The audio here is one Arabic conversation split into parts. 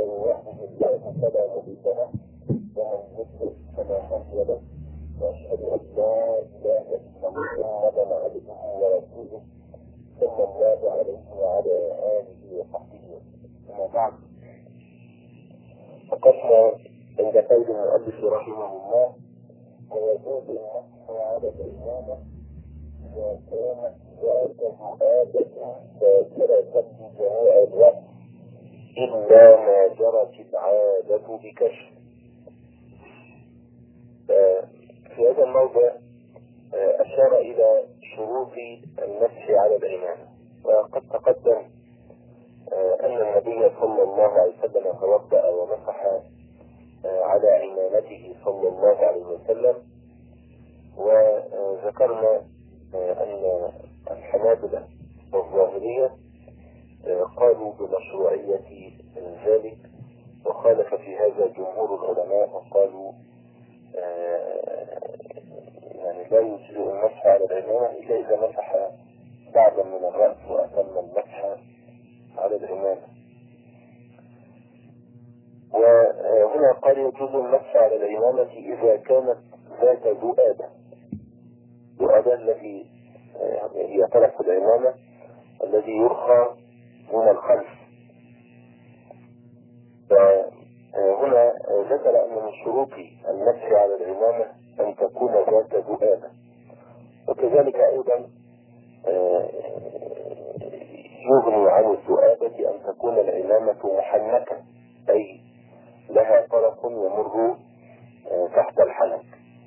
وحده لا فلا مضل له ومن يضلل فلا هادي له واشهد ان لا اله الا الله محمدا عبده ورسوله صلى الله عليه وعلى اله وصحبه اما بعد. وقفنا عند قول المؤلف رحمه الله: ويجوز النصح على الإمامة وكانت ذات عادة ذاكرة بجميع الوقت إلا ما جرت العادة بكشف. في هذا الموضع أشار إلى شروط النصح على الإمامة، وقد تقدم أن النبي صلى الله عليه وسلم توضأ ومسح على عمامته صلى الله عليه وسلم. وذكرنا أن الحنابلة والظاهرية قالوا بمشروعية ذلك، وخالف في هذا جمهور العلماء وقالوا يعني لا يجزئ المسح على العمامة إلا إذا مسح بعضا من الرأس وأتم المسح على العمامة. وهنا قال يجوز المسح على العمامة إذا كانت ذات ذؤابة. ذؤابة التي هي طرف العمامة الذي يرخى من الخلف. فهنا ذكر أن من شروط المسح على العمامة أن تكون ذات ذؤابة، وكذلك أيضا يغني عن الذؤابة أن تكون العمامة محنكة، أي لها طرف يمر تحت الحنك،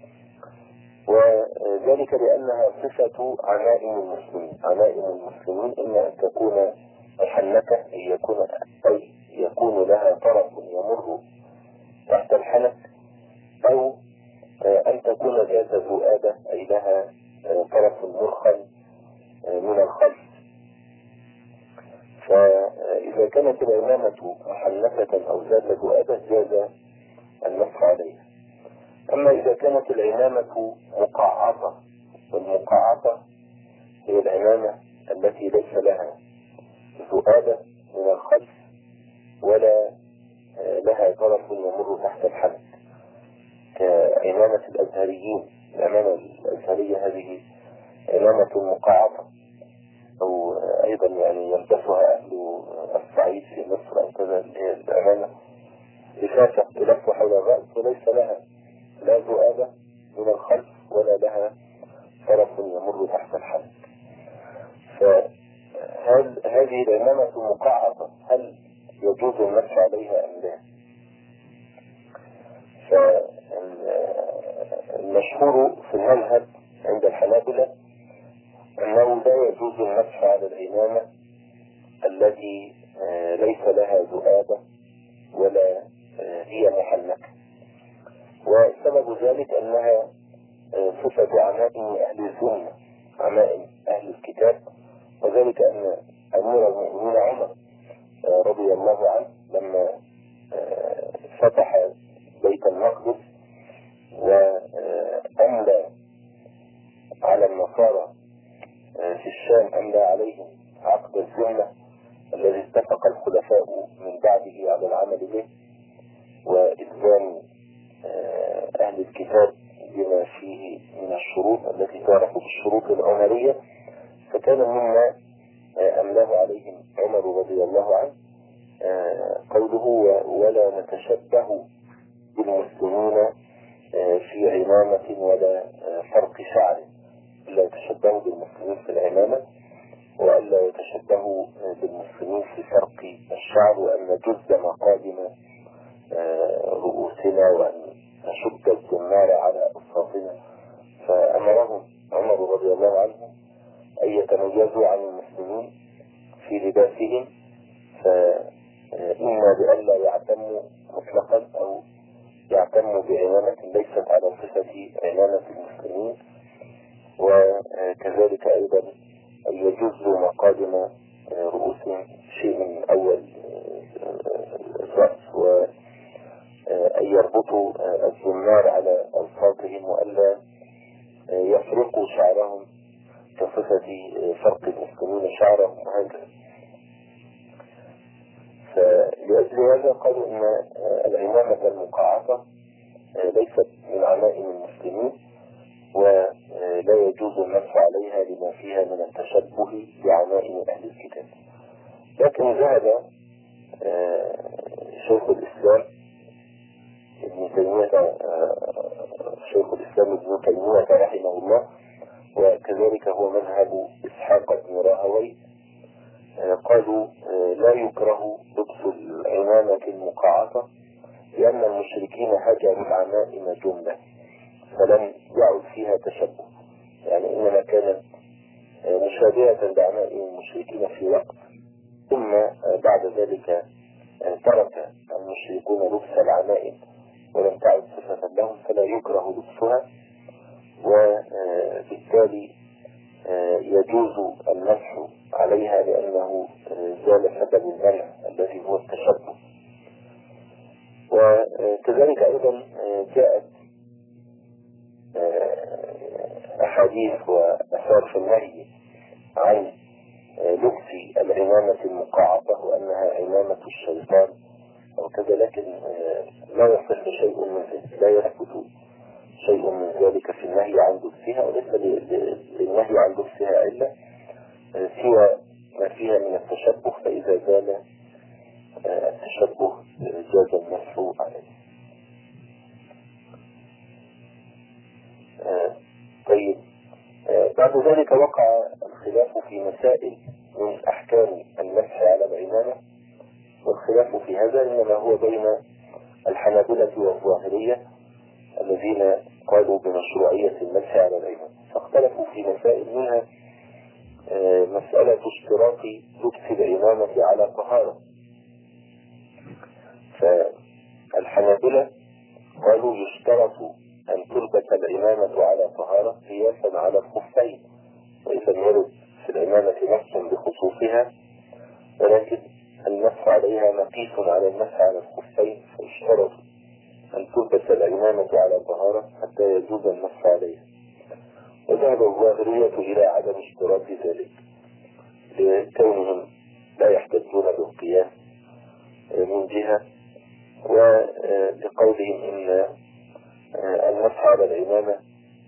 وذلك لأنها صفة عمائم المسلمين. عمائم المسلمين إما أن تكون محنكة أي يكون لها طرف يمر تحت الحنك، أو أن تكون ذات ذؤابة أي لها طرف مرخى من الخلف. فإذا كانت العمامة محنكة أو ذات ذؤابة جاز المسح عليها. أما إذا كانت العمامة مقعطة، والمقعطة هي العمامة التي ليس لها ذؤابة من الخلف ولا لها طرف يمر تحت الحنك، كعمامة الأزهريين. العمامة الأزهرية هذه عمامة مقعطة، أو أيضا يعني يلبسها أهل الصعيد في مصر أو كذا. العمامة لفافة تلف حول الرأس وليس لها لا ذؤابة من الخلف ولا لها طرف يمر تحت الحنك. فهل هذه العمامة مقعطة هل يجوز المسح عليها أم لا؟ فالمشهور في المذهب عند الحنابلة أنه لا يجوز المسح على العمامة التي ليس لها ذؤابة ولا هي محنكة، وسبب ذلك أنها صفة عمائم أهل السنة، عمائم أهل الكتاب. وذلك أن أمير المؤمنين عمر رضي الله عنه لما فتح بيت المقدس وأملى على النصارى في الشام، أملى عليهم عقد الذمة الذي اتفق الخلفاء من بعده على العمل به، وإلزام أهل الكتاب بما فيه من الشروط التي تعرف بالشروط العمرية. فكان مما أملاه عليهم عمر رضي الله عنه قوله: ولا نتشبه بالمسلمين في عمامة ولا فرق شعر. لا يتشبهوا بالمسلمين في العمامة وألا يتشبهوا بالمسلمين في فرق الشعر، وأن نجز مقادم رؤوسنا وأن نشد الزمار على أصابنا. فأمرهم عمر رضي الله عنه أن يتميزوا عن المسلمين في لباسهم، فإما بألا يعتموا مطلقا أو يعتموا بعمامة ليست على صفة عمامة المسلمين، وكذلك أيضا أن يجزوا مقادم رؤوسهم شيء من أول الرأس، وأن يربطوا الزمار على أوساطهم وألا يفرقوا شعرهم كصفة فرق المسلمين شعرهم، وهكذا. لأجل هذا قالوا أن العمامة المقعرة ليست من عمائم المسلمين، ولا يجوز المسح عليها لما فيها من التشبه بعمائم أهل الكتاب. لكن ذهب شيخ الإسلام ابن تيمية رحمه الله، وكذلك هو مذهب إسحاق بن راهويه، قالوا لا يكره لبس العمامة المقعرة لأن المشركين هجروا العمائم جملة فلم يعد فيها تشبه، يعني إنما كانت مشابهة لعمائم المشركين في وقت، ثم بعد ذلك ترك المشركون لبس العمائم ولم تعد صفة لهم فلا يكره لبسها، وبالتالي يجوز المسح عليها لأنه زال سبب المنع الذي هو التشبه. وكذلك أيضا جاءت أحاديث وأثار في النهي عن لبس العمامة المقعرة وأنها عمامة الشيطان أو كذا، لكن لا يصح شيء من ذلك، لا يثبت شيء من ذلك في النهي عن لبسها، وليس للنهي عن لبسها إلا سوى ما فيها من التشبه، فإذا زال التشبه جاز المسح عليه. طيب، بعد ذلك وقع الخلاف في مسائل من أحكام المسح على العمامة، والخلاف في هذا إنما هو بين الحنابلة والظاهرية الذين قالوا بمشروعية المسح على العمامة، فاختلفوا في مسائل منها مسألة اشتراط لبس العمامة على طهارة. فالحنابلة قالوا يشترط أن تلبس العمامة على طهارة قياسا على الخفين، وإذا يرد في العمامة نص بخصوصها، ولكن المسح عليها مقيس على المسح على الخفين، فيشترط أن تلبس العمامة على طهارة حتى يجوز المسح عليها. وذهب الظاهرية إلى عدم اشتراط ذلك لكونهم لا يحتجون بالقياس من جهة، ولقولهم إن المسح على العمامة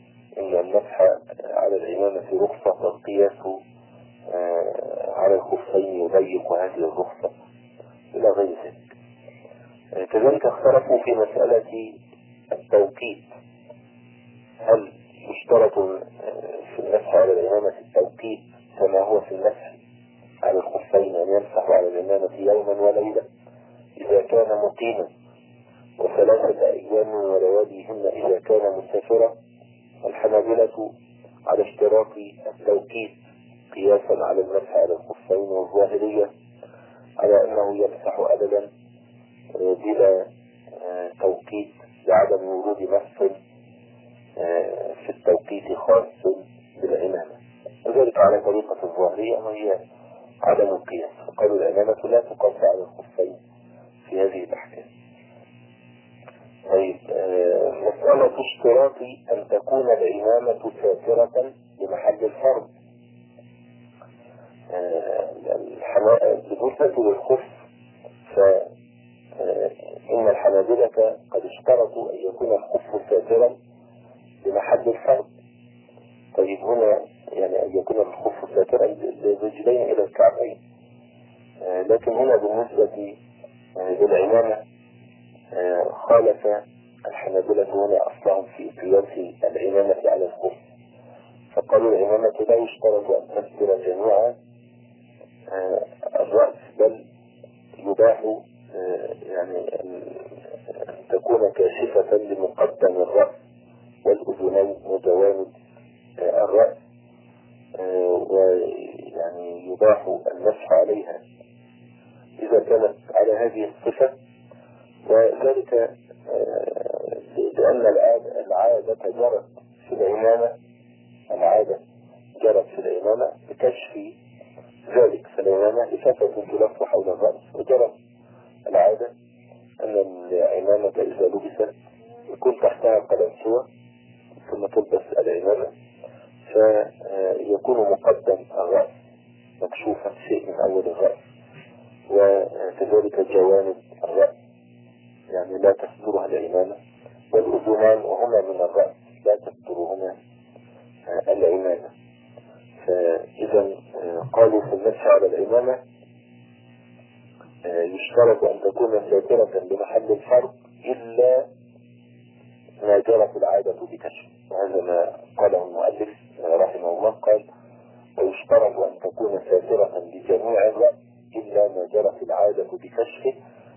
رخصة، والقياس على الخفين يضيق هذه الرخصة إلى غير ذلك. كذلك اختلفوا في مسألة التوقيت، هل يشترط في المسح على العمامة التوقيت كما هو في المسح على الخفين أن يمسح على العمامة يوما وليلة إذا كان مقيما، وثلاثة أيام ولياليهن إذا كان مسافرا؟ الحنابلة على اشتراط التوقيت قياسا على المسح على الخفين، والظاهرية على أنه يمسح أبدا بلا توقيت لعدم وجود مسح في التوقيت خاص بالعمامة، وذلك على طريقة الظاهرية وهي عدم القياس، فقالوا العمامة لا تقاس على الخفين في هذه الأحكام. طيب، مسألة اشتراط أن تكون العمامة ساترة لمحل الفرض. بالنسبة للخف فإن الحنابلة قد اشترطوا أن يكون الخف ساترا لمحل الفرض. طيب، هنا يعني أن يكون الخف ساترا للرجلين إلى الكعبين، لكن هنا بالنسبة للعمامة خالف الحنابلة هنا أصلهم في قياس العمامة على الخف، فقالوا العمامة لا يشترط أن تستر جميع الرأس، بل يباح يعني أن تكون كاشفة لمقدم الرأس والأذنين وجوانب الرأس، ويعني يباح المسح عليها إذا كانت على هذه الصفة، وذلك لأن العادة جرت في العمامة بكشف ذلك، فالعمامة لفتة تلف حول الرأس، وجرت العادة أن العمامة إذا لبست يكون تحتها قلنسوة ثم تلبس العمامة فيكون مقدم الرأس مكشوفا شيء من أول الرأس، وكذلك جوانب الرأس يعني لا تسترها العمامة، والأذنان وهما من الرأس لا تسترهما العمامة. فإذا قالوا في المسح على العمامة يشترط أن تكون ساترة بمحل الفرق إلا ما جرت العادة بكشف، وهذا ما قاله المؤلف رحمه الله، قال ويشترط أن تكون ساترة بجميع الرأس إلا ما جرت العادة بكشفه،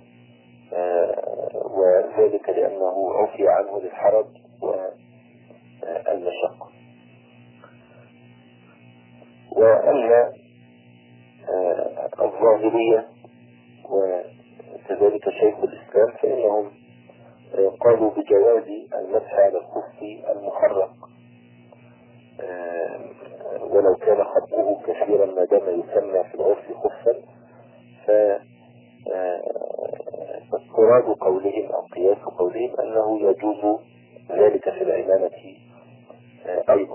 وذلك لأنه عفي عنه للحرج والمشقة. وأما الظاهرية وكذلك شيخ الإسلام فإنهم قالوا بجواز المسح على الخف المحرق ولو كان خلقه كثيرا ما دام يسمى في العرف خفا. فاضطراد قولهم أو قياس قولهم أنه يجوز ذلك في العمامة أيضا.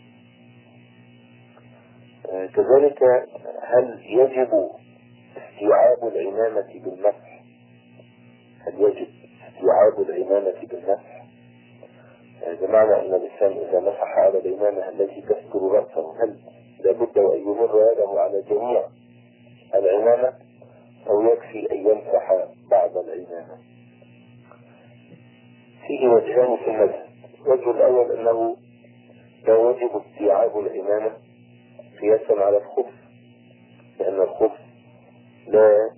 كذلك هل يجب استيعاب العمامة بالمسح؟ هل يجب استيعاب العمامة بالمسح؟ بمعنى أن الإنسان إذا مسح على العمامة التي تستر رأسه هل لابد أن يمر يده على جميع العمامة أو يكفي أن يمسح بعض العمامة؟ فيه وجهان في المذهب. الوجه الأول أنه لا يجب استيعاب العمامة قياسا على الخف، لأن الخف لا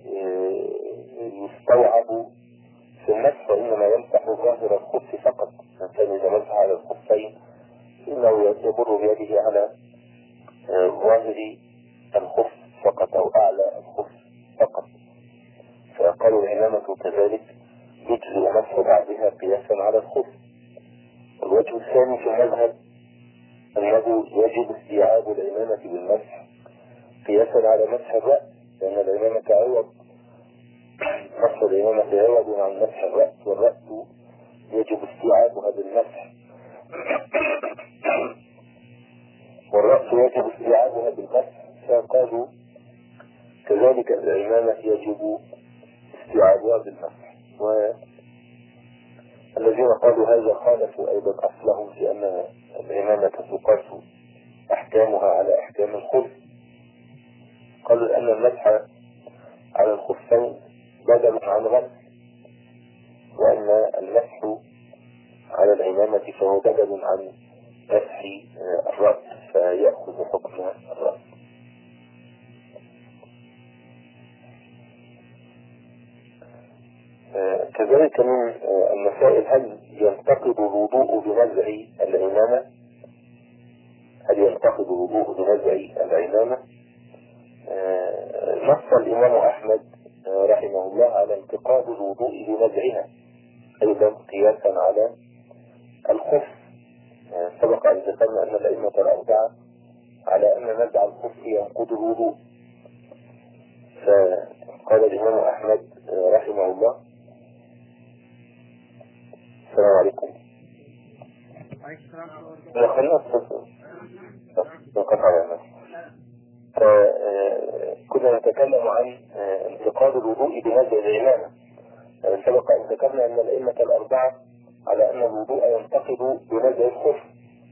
يستوعب في المسح، وإنما يمسح ظاهر الخف فقط. الإنسان إذا مسح على الخفين إنه يمر بيده على ظاهر الخف فقط أو أعلى الخف فقط. فقالوا العمامة كذلك يجزئ مسح بعضها قياسا على الخف. الوجه الثاني في المذهب أنه يجب استيعاب العمامة بالمسح قياسا على مسح الرأس، لأن العمامة عوض، مسح العمامة عوض عن مسح الرأس، والرأس يجب استيعابها بالمسح والرأس يجب استيعابها بالمسح. فقالوا كذلك العمامة يجب استيعابها بالمسح. والذين قالوا هذا خالفوا أيضا أصلهم في أن العمامة تقاس أحكامها على أحكام الخف. قالوا أن المسح على الخفين بدل عن غسل، وأن المسح على العمامة فهو بدل عن مسح الرأس فيأخذ حكم الرأس. كذلك من المسائل هل ينتقد الوضوء بنزع العمامة؟ هل ينتقد الوضوء بنزع العمامة؟ نص الإمام أحمد رحمه الله على انتقاد الوضوء بنزعها أيضا قياسا على الخف. سبق أن ذكرنا أن الأئمة الأربعة على أن نزع الخف ينقض الوضوء. فقال الإمام أحمد رحمه الله: السلام عليكم. كنا نتكلم عن انتقاد الوضوء بنزع العمامة. سبق أن ذكرنا أن الأئمة الأربعة على أن الوضوء ينتقد بنزع الخف.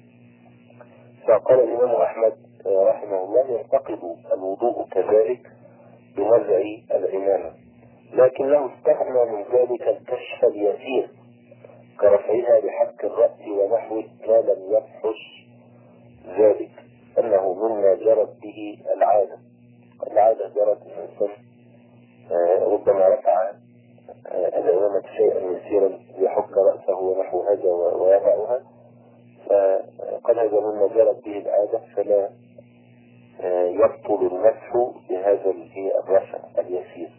فقال الإمام أحمد رحمه الله: ينتقد الوضوء كذلك بنزع العمامة، لكنه استثنى من ذلك الكشف اليسير كرفعها بحك الرأس ونحوه ما لم يفحش ذلك، أنه مما جرت به العادة جرت الإنسان ربما رفع العمامة شيئا يسيرا يحك رأسه ونحو هذا ويضعها، فقال هذا مما جرت به العادة فلا يبطل المسح بهذا الرفع اليسير.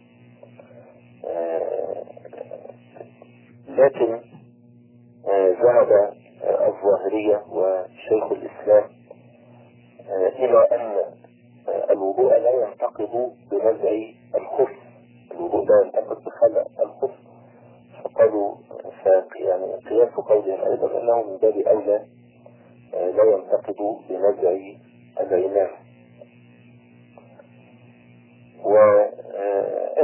لكن ذهب الظاهرية وشيخ الإسلام إلى أن الوضوء لا ينتقض بنزع الخف، الوضوء لا ينتقض بخلع الخف. فقالوا يعني قياس قولهم أيضا أنه من باب أولى لا ينتقض بنزع العمامة.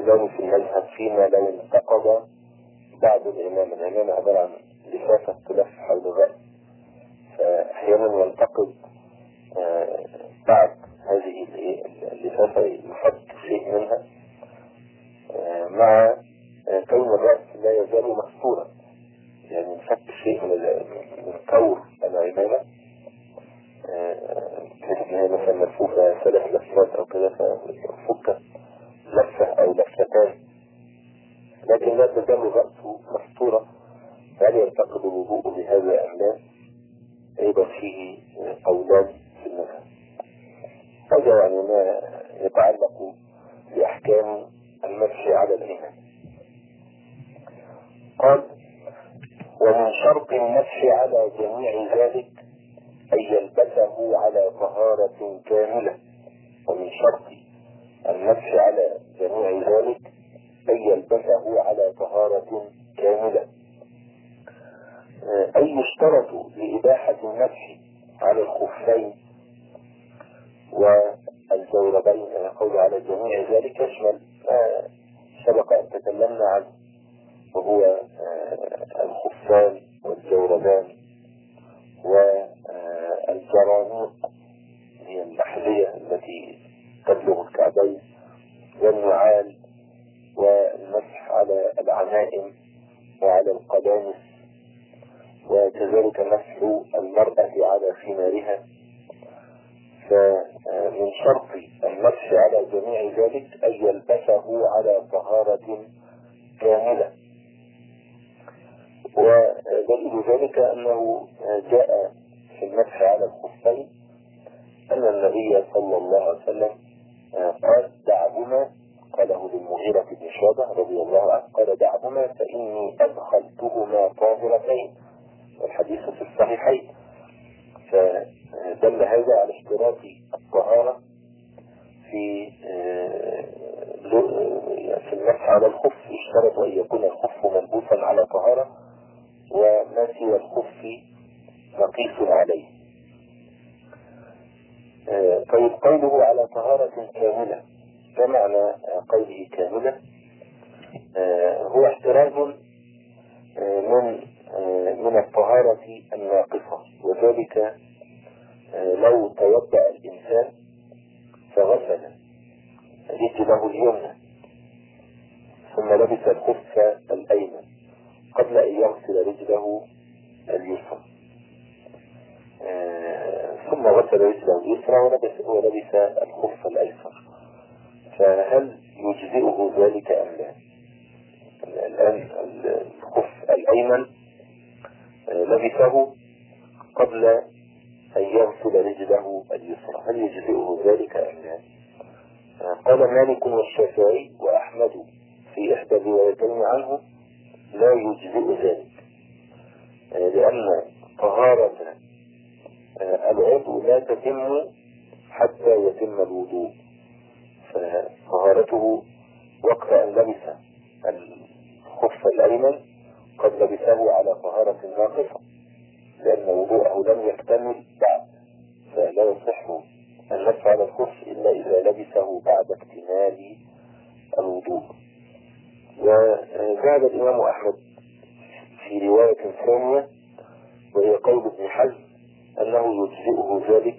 قولان في المذهب فيما لو انتقض بعد العمامة عبارة عن لفافة تلف حول الرأس، فأحيانا ينتقد بعد هذه اللفافة يحط شيء منها مع كون الرأس لا يزال مستورا، يعني ينفك شيء من كور العمامة بحيث ان هي مثلا ملفوفة 3 لفات او كده، ففك لفة او لفتان لكن لا تزال رأسه مستورة، فهل ينتقد الوضوء بهذا ام لا؟ ايضا فيه قولان في المذهب. هذا يعني ما يتعلق بأحكام المسح على الإمام. قال: ومن شرط المسح على جميع ذلك أن يلبسه على طهارة كاملة. ومن شرط المسح على جميع ذلك أن يلبسه على طهارة كاملة، أي يشترط لإباحة المسح على الخفين والجوربين. قول على جميع ذلك يشمل ما سبق أن تكلمنا عنه، وهو الخفان والجوربان والجرانيق هي الأحذية التي تبلغ الكعبين، والنعال، والمسح على العمائم وعلى القدامس، وكذلك مسح المرأة على خمارها. فمن شرط المسح على جميع ذلك أن يلبسه على طهارة كاملة. ودليل ذلك أنه جاء في المسح على الخفين أن النبي صلى الله عليه وسلم قال: دعهما، قاله للمغيرة بن شعبة رضي الله عنه، قال: دعهما فإني أدخلتهما طاهرتين، والحديث في الصحيحين. فدل هذا على اشتراط الطهارة في المسح على الخف. يشترط أن يكون الخف ملبوسا على طهارة، وما سوى الخف مقيس عليه. طيب، قوله على طهارة كاملة، ما معنى قوله كاملة؟ هو احتراز من الطهارة الناقصة، وذلك لو توضأ الإنسان فغسل رجله اليمنى ثم لبس الخف الأيمن قبل أن يغسل رجله اليسرى، ثم غسل رجله اليسرى ولبس الخف الأيسر، فهل يجزئه ذلك أم لا؟ الآن الخف الأيمن لبسه قبل أن يغسل رجله اليسرى، هل يجزئه ذلك أم لا؟ قال مالك والشافعي وأحمد في إحدى الروايتين عنه: لا يجزئ ذلك، لأن طهارة العضو لا تتم حتى يتم الوضوء، فطهارته وقت أن لبس الخف الأيمن قد لبسه على طهارة ناقصة، لأن وضوءه لم يكتمل بعد، فلا يصح المسح على الخف إلا إذا لبسه بعد اكتمال الوضوء. وذهب الإمام أحمد في رواية ثانية وهي قول ابن حزم أنه يجزئه ذلك،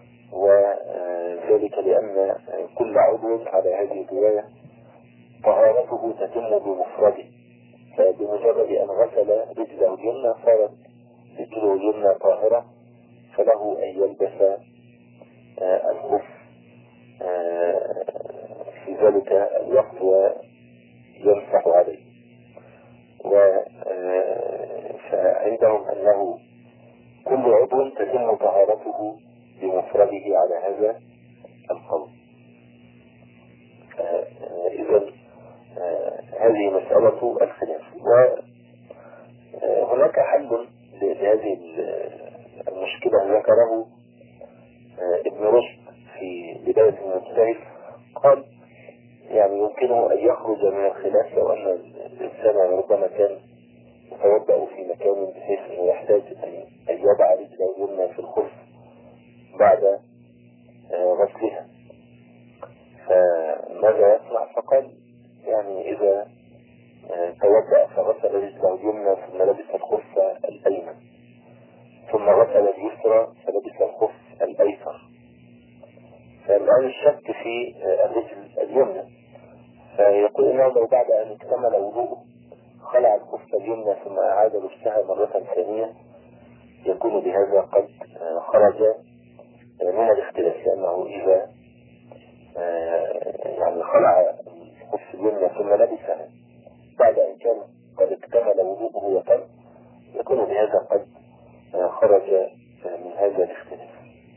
وذلك لأن كل عضو على هذه الرواية طهارته تتم بمفرده، فبمجرد أن غسل رجله اليمنى صارت رجله اليمنى طاهرة، فله أن يلبس الخف في ذلك الوقت ويمسح عليه. فعندهم أنه كل عضو تتم طهارته بمفرده على هذا القول. إذن هذه مسألة الخلاف. وهناك حل لهذه المشكلة ذكره ابن رشد في بداية المجتهد. قال يعني يمكنه أن يخرج من الخلاف لو أن الإنسان ربما كان يتوضأ في مكان بحيث أنه يحتاج أن يضع رجله اليمنى في الخف بعد غسلها، فماذا يصنع؟ فقال يعني إذا توضأ فغسل رجله اليمنى ثم لبس الخف الأيمن، ثم غسل اليسرى فلبس الخف الأيسر، فالآن الشك في الرجل اليمنى، فيقول إنه لو بعد أن اكتمل وضوءه خلع الخف اليمنى ثم أعاد لبسها مرة ثانية يكون بهذا قد خرج من الاختلاف، لأنه إذا يعني خلع الخف اليمنى ثم لبسها بعد أن كان قد اكتمل وضوءه وتم يكون بهذا قد خرج من هذا الاختلاف.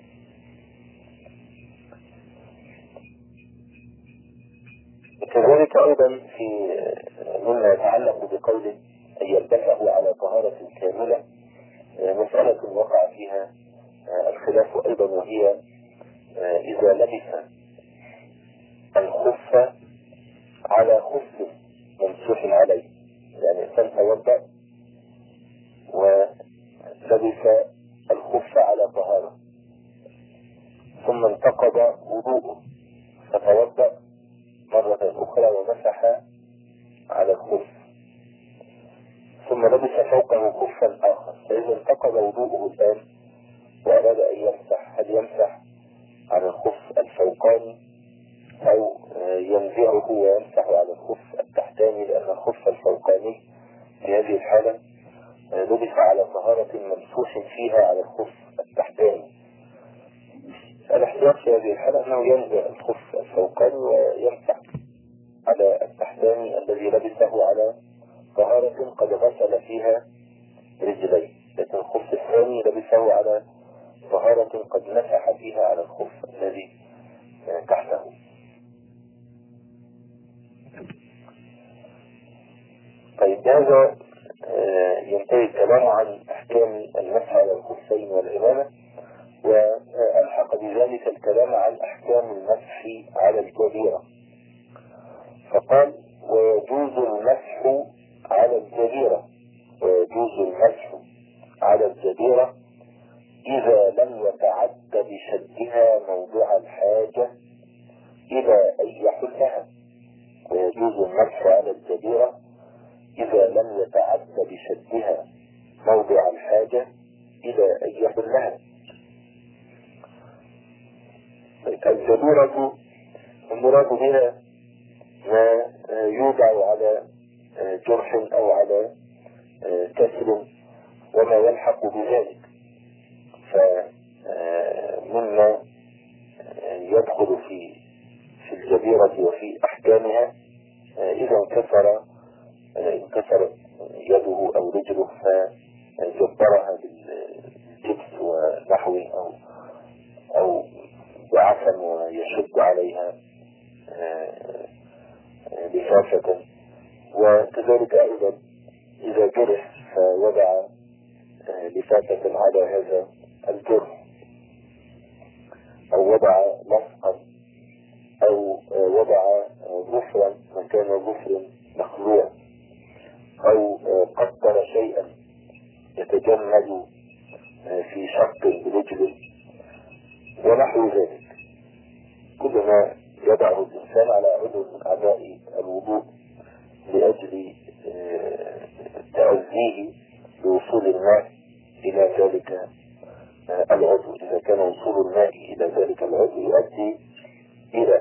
كذلك أيضا في مما يتعلق بقوله أن يلبسه على طهارة كاملة مسألة وقع فيها الخلاف أيضا، وهي إذا لبس الخف على خف ممسوح عليه، يعني إنسان توضأ ولبس الخف على طهارة ثم انتقض وضوءه فتوضأ مرة أخرى ومسح على الخف ثم لبس فوقه خفا آخر، فإذا انتقض وضوءه الآن وأراد أن يمسح، هل يمسح على الخف الفوقاني أو ينزعه ويمسح على الخف التحتاني؟ لأن الخف الفوقاني في هذه الحالة لبس على طهارة ممسوح فيها على الخف التحتاني. الاحتياط في هذه الحالة أنه ينزع الخف الفوقاني ويمسح على التحتاني الذي لبسه على طهارة قد غسل فيها رجليه، لكن الخف الثاني لبسه على طهارة قد مسح فيها على الخف الذي تحته. طيب بهذا ينتهي الكلام عن أحكام المسح على الخفين والعمامة، وألحق بذلك الكلام عن أحكام المسح على الجبيرة، فقال ويجوز المسح على الجبيرة، ويجوز المسح على الجبيرة إذا لم يتعد بشدها موضع الحاجة إلى أن يحلها. ويجوز المسح على الجبيرة إذا لم يتعد بشدها موضع الحاجة إلى أن يحلها. الجبيرة المراد بها ما يوضع على جرح أو على كسر وما يلحق بذلك، فمما يدخل في الجبيرة وفي أحكامها إذا انكسرت يده أو رجله فجبرها بالجبس ونحوه أو بعفن ويشد عليها لفافة، وكذلك أيضا إذا جرح فوضع لفافة على هذا الجرح أو وضع لصقا أو وضع ظفرا مكان ظفر مخلوع أو قطر شيئا يتجمد في شق برجله ونحو ذلك. كل ما يضعه الإنسان على عضو من أعضاء الوضوء لأجل تأذيه بوصول الماء إلى ذلك العضو، إذا كان وصول الماء إلى ذلك العضو يؤدي إلى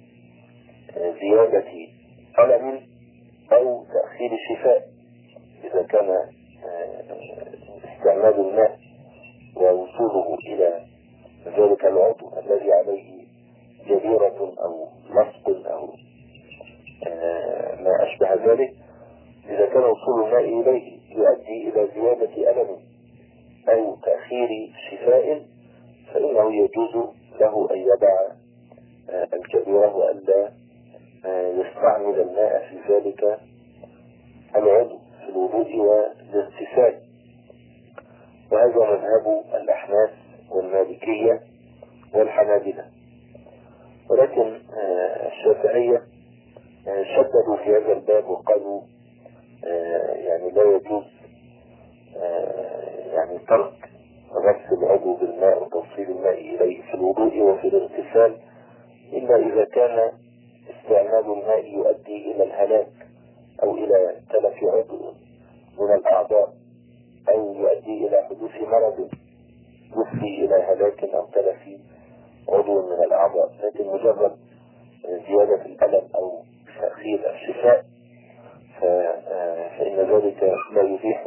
زيادة ألم أو تأخير الشفاء، إذا كان استعمال الماء ووصوله إلى ذلك العضو الذي عليه جبيرة أو لصق أو ما أشبه ذلك، إذا كان وصول الماء إليه يؤدي إلى زيادة ألم أو تأخير شفاء فإنه يجوز له أن يضع الجبيرة وألا يستعمل الماء في ذلك العضو في الوضوء والاغتسال. وهذا مذهب الأحناف والمالكية والحنابلة، ولكن الشافعية شددوا في هذا الباب وقالوا يعني لا يجوز يعني ترك غسل العضو بالماء وتوصيل الماء إليه في الوضوء وفي الاغتسال إلا إذا كان استعمال الماء يؤدي إلى الهلاك أو إلى تلف عضو من الأعضاء أو يؤدي إلى حدوث مرض يفضي إلى هلاك أو تلف عضو من الأعضاء، لكن مجرد زيادة الألم أو تأخير الشفاء فإن ذلك لا يبيح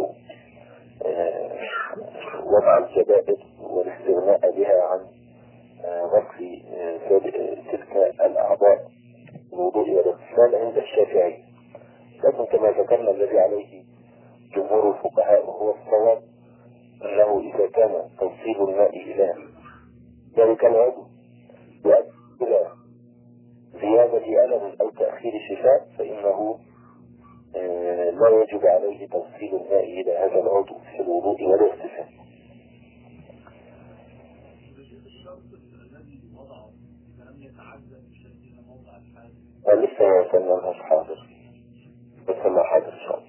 وضع الجبائر والاستغناء بها عن غسل تلك الأعضاء الوضوء والاغتسال عند الشافعي. لكن كما ذكرنا الذي عليه جمهور الفقهاء وهو الصواب أنه إذا كان توصيل الماء إلى ذلك العضو يؤدي إلى زيادة ألم أو تأخير الشفاء فإنه لا يجب عليه توصيل الماء إلى هذا العضو في الوضوء والاغتسال. لسه ما وصلناش حاضر، بس ما حاضر إن شاء الله.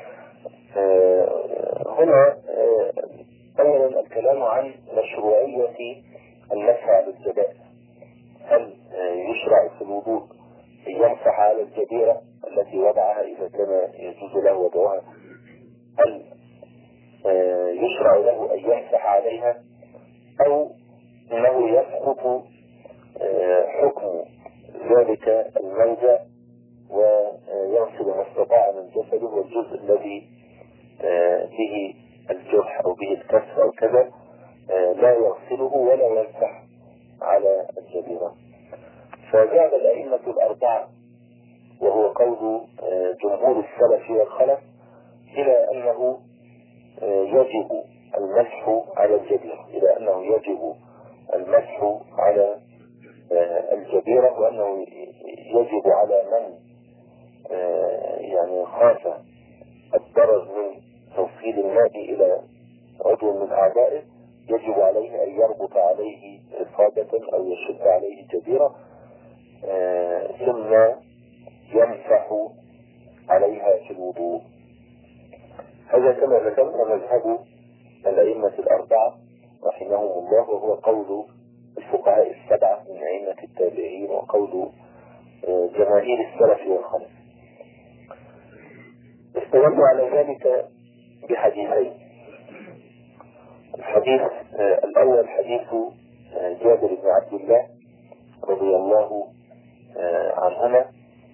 هنا أولا الكلام عن مشروعية المسح على الجبائر. هل يشرع في الوضوء أن يمسح على الجبيرة التي وضعها إذا كان يجوز له وضعها؟ هل يشرع له أن يمسح عليها أو أنه يسقط حكم ذلك الموضع ويغسل ما استطاع من جسده والجزء الذي به الجرح أو به الكسر أو كذا لا يغسله ولا يمسح على الجبيرة؟ فذهب الأئمة الأربعة وهو قول جمهور السلف والخلف إلى أنه يجب المسح على الجبيرة، إلى أنه يجب المسح على الجبيرة، وأنه يجب على من يعني خاف الضرر من توصيل الماء إلى عضو من أعضائه يجب عليه أن يربط عليه إصابة أو يشد عليه جبيرة ثم يمسح عليها في الوضوء. هذا كما ذكرنا مذهب الأئمة الأربعة رحمهم الله، وهو قول الفقهاء السبعة من أئمة التابعين وقول جماهير السلف والخلف. استدلوا على ذلك بحديثين. الحديث الأول حديث جابر بن عبد الله رضي الله عنهما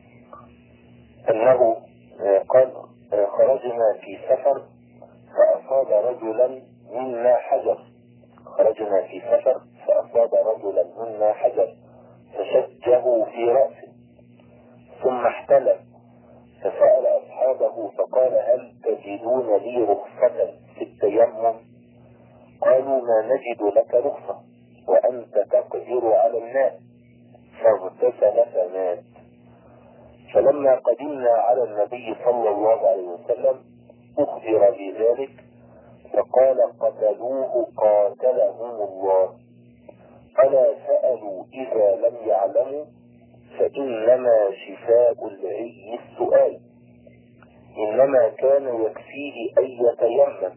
أنه قال خرجنا في سفر فأصاب رجلا منا حجر، خرجنا في سفر فأصاب رجلا منا حجر فشجه في رأسه ثم احتلم فسأل أصحابه فقال هل تجدون لي رخصة في التيمم؟ قالوا ما نجد لك رخصة وأنت تقدر على الماء، فاغتسل فمات. فلما قدمنا على النبي صلى الله عليه وسلم أخبر بذلك فقال قتلوه قاتلهم الله. ألا سألوا إذا لم يعلموا فإنما شفاء العي السؤال، إنما كان يكفيه أن يتيمم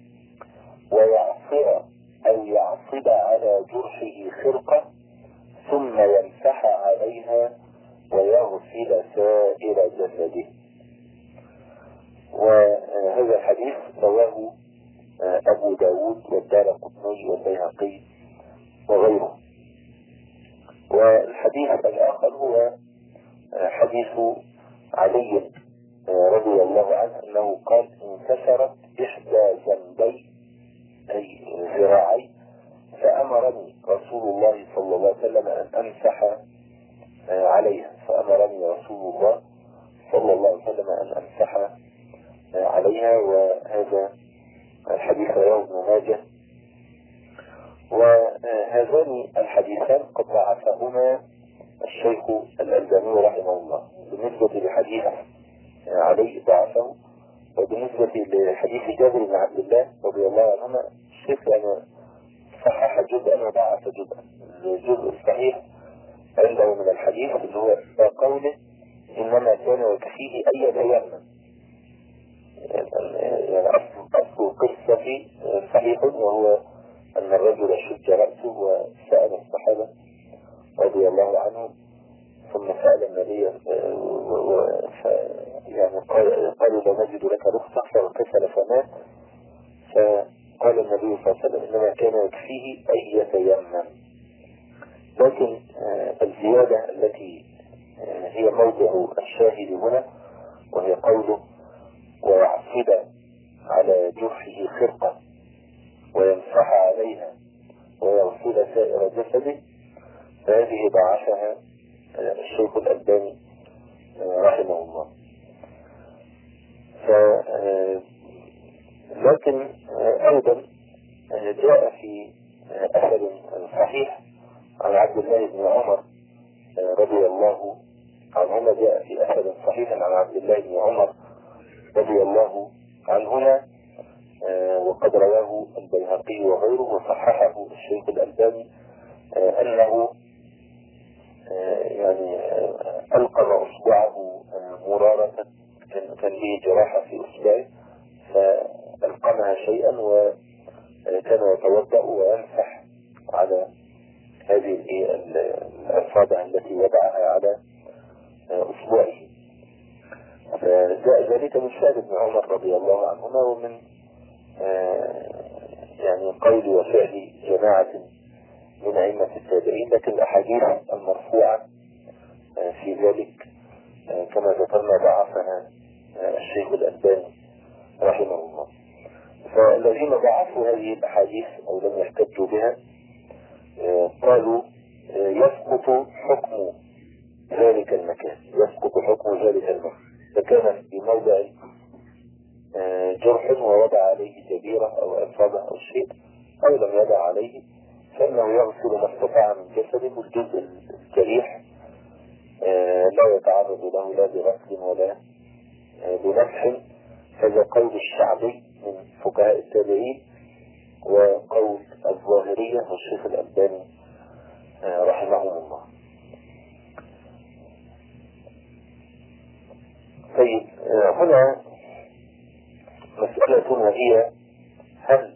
ويعصر أو يعصب على جرحه خرقة ثم يمسح عليها ويغسل سائر جسده. وهذا الحديث رواه أبو داود والدارقطني والبيهقي وغيره. والحديث الآخر هو حديث علي رضي الله عنه أنه قال انكسرت إحدى جنبي أي ذراعي فأمرني رسول الله صلى الله عليه وسلم أن أمسح عليها، فأمرني رسول الله صلى الله عليه وسلم أن أمسح عليها. وهذا الحديث رواه ابن ماجه. وهذان الحديثان قد ضعفهما الشيخ الألباني رحمه الله. بالنسبة لحديث علي ضعفه، وبالنسبة لحديث جابر بن عبد الله رضي الله عنهما الشيخ يعني صحح جزءا وضعف جزءا. الجزء الصحيح عنده من الحديث اللي هو قوله إنما كان يكفيه أن يتيمم، يعني أصل القصة صحيح، وهو أن الرجل شج رأسه وسأل الصحابة رضي الله عنهم ثم سأل النبي يعني قالوا لا نجد لك رخصة فاغتسل فمات. فقال النبي صلى الله عليه وسلم إنما كان يكفيه أن يتيمم. لكن الزيادة التي هي موضع الشاهد هنا وهي قوله ويعصب على جرحه خرقة ويمسح عليها ويغسل سائر جسده، فهذه ضعفها الشيخ الألباني رحمه الله. لكن أيضا جاء في أثر صحيح عن عبد الله بن عمر رضي الله عنهما، جاء في أثر صحيح عن عبد الله بن عمر رضي الله عنهما وقد رواه البيهقي وغيره وصححه الشيخ الألباني أنه يعني ألقم أصبعه مرارة، كان به جراحة في أصبعه فألقمها شيئا وكان يتوضأ ويمسح على هذه الأصابع التي وضعها على أصبعه. فجاء ذلك من شهادة ابن عمر رضي الله عنهما ومن يعني قول وفعل جماعة من أئمة التابعين. لكن الأحاديث المرفوعة في ذلك كما ذكرنا ضعفها الشيخ الألباني رحمه الله. فالذين ضعفوا هذه الأحاديث أو لم يحتجوا بها قالوا يسقط حكم ذلك المكان، يسقط حكم ذلك المكان فكان بموضع جرح ووضع عليه جبيرة أو أصابع أو شيء أو لم يضع عليه، فإنه يغسل ما استطاع من جسده الجزء الجريح لا يتعرض له لا بغسل ولا بمسح. هذا قول الشعبي من فقهاء التابعين وقول الظاهرية والشيخ الألباني رحمهم الله. طيب هنا مسألة وهي هل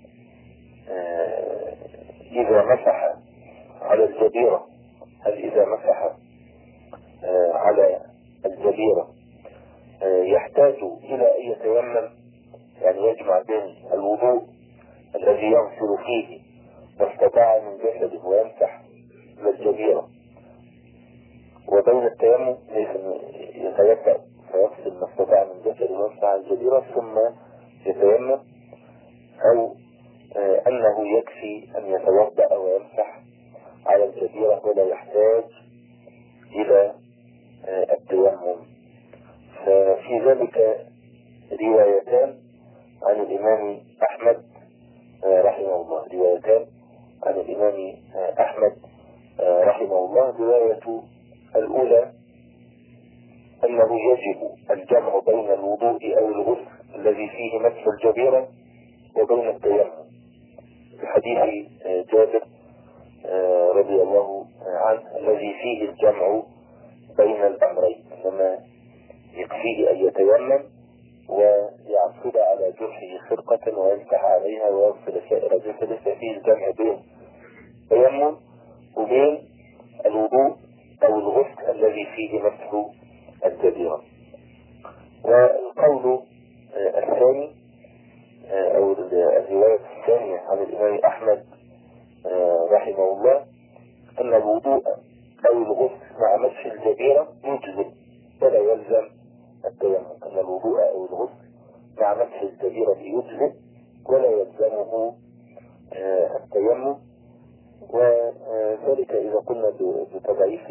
إذا مسح على الجبيرة على الجبيرة يحتاج إلى أن يتيمم، يعني يجمع بين الوضوء الذي يغسل فيه ما استطاع من جسده ويمسح على الجبيرة وبين التيمم يتوضأ فيغسل ما استطاع من جسده ويمسح على الجبيرة ثم يتيمم، أو أنه يكفي أن يتوضأ ويمسح على الجبيرة ولا يحتاج إلى التيمم. ففي ذلك روايتان عن الإمام أحمد رحمه الله، روايتان عن الإمام أحمد رحمه الله. رواية الأولى أنه يجب الجمع بين الوضوء أو الغسل الذي فيه مسح الجبيرة وبين التيمم بحديث جابر رضي الله عنه الذي فيه الجمع بين الأمرين، إنما يكفيه أن يتيمم ويعصب على جرحه خرقة ويمسح عليها ويغسل سائر جسده، ففيه الجمع بين التيمم وبين الوضوء أو الغسل الذي فيه مسح الجبيرة. والقول الثاني أو الرواية الثانية عن الإمام أحمد رحمه الله أن الوضوء أو الغسل مع مسح الجبيرة يجزئ ولا يلزم التيمم، أن الوضوء أو الغسل مع مسح الجبيرة يجزئ ولا يلزمه التيمم. وذلك إذا قلنا بتضعيف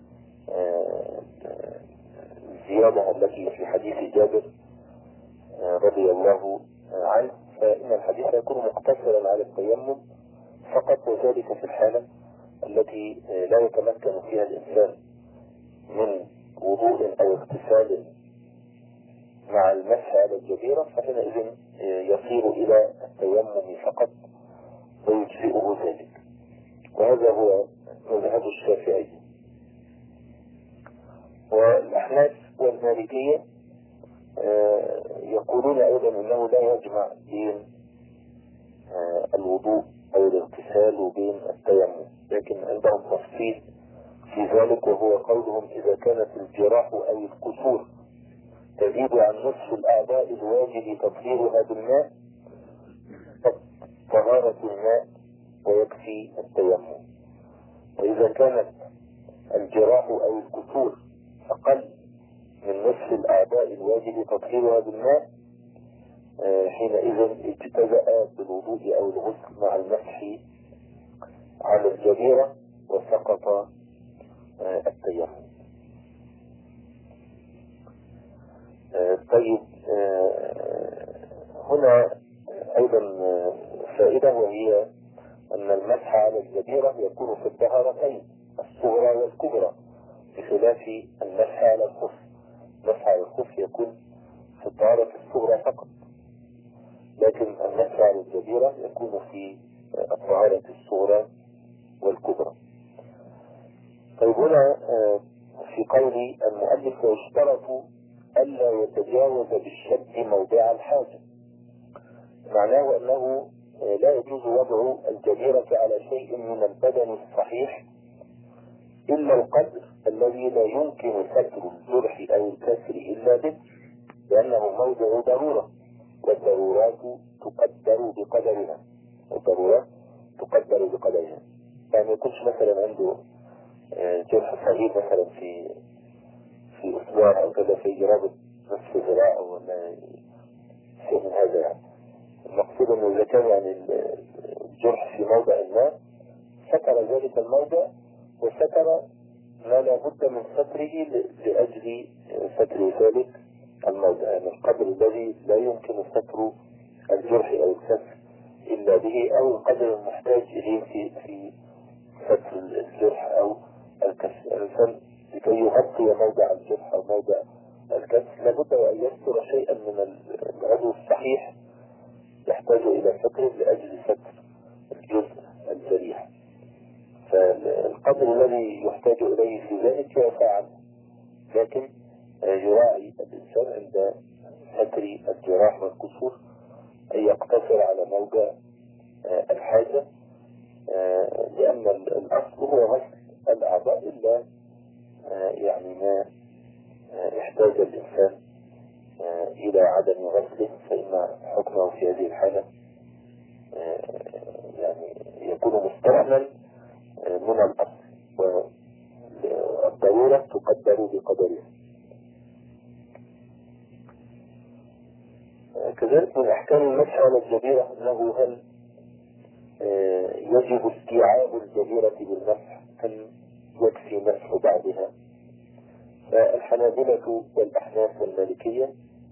الزيادة التي في حديث جابر رضي الله عنه، فإن الحديث يكون مقتصرا على التيمم فقط، وذلك في الحالة التي لا يتمكن فيها الإنسان من وضوء أو اغتسال مع المسح على الجبيرة، فحينئذ يصير إلى التيمم فقط ويجزئه ذلك. وهذا هو مذهب الشافعي. والأحناف والمالكية يقولون أيضا أنه لا يجمع بين الوضوء أو الاغتسال وبين التيمم، لكن عندهم تفصيل في ذلك، وهو قولهم إذا كانت الجراح أو الكسور تزيد عن نصف الأعضاء الواجب تطهيرها بالماء طهارة الماء ويكفي التيمم. وإذا كانت الجراح أو الكسور أقل من نصف الأعضاء الواجب تطهيرها بالماء حينئذ اجتزأ بالوضوء أو الغسل مع المسح على الجبيرة وسقط التيمم. طيب، هنا أيضا فائدة، وهي أن المسح على الجبيرة يكون في الطهارتين الصغرى والكبرى، بخلاف المسح على الخف. المسح على الخف يكون في الطهارة الصغرى فقط، لكن المسح على الجبيرة يكون في الطهارة الصغرى والكبرى. طيب، هنا في قول المؤلف ويشترط ألا يتجاوز بالشد موضع الحاجة، معناه أنه لا يجوز وضع الجبيرة على شيء من البدن الصحيح إلا القدر الذي لا يمكن ستر الجرح أو الكسر إلا به، لأنه موضع ضرورة، والضرورات تقدر بقدرها. يعني يكونش مثلا عنده جرح صغير مثلا في أسبوع أو كذا، في جرابة نصف ذراع ولا شيء من هذا. يعني المقصود أنه إذا كان يعني الجرح في موضع ما ستر ذلك الموضع، وستر ما لا بد من ستره لأجل ستر ذلك الموضع، يعني القدر الذي لا يمكن ستر الجرح أو الكسر إلا به، أو القدر المحتاج إليه في ستر الجرح أو الكسر. الإنسان لكي يغطي موضع الجرح أو موضع الكسر لابد أن يستر شيئا من العضو الصحيح يحتاج إلى ستره لأجل ستر الجزء الجريح، فالقدر الذي يحتاج إليه في ذلك يرفع عنه، لكن يراعي الإنسان عند ستر الجراح والكسور أن يقتصر على موضع الحاجة، لأن الأصل هو غسل الأعضاء، إلا يعني ما يحتاج الإنسان إلى عدم غسله، فإن حكمه في هذه الحالة يعني يكون مستحمل من الأصل، والضرورة تقدر بقدرها. كذلك من أحكام المسح على الجبيرة أنه هل يجب استيعاب الجبيرة بالمسح أم يكفي مسح بعدها؟ فالحنابلة والأحناف والمالكية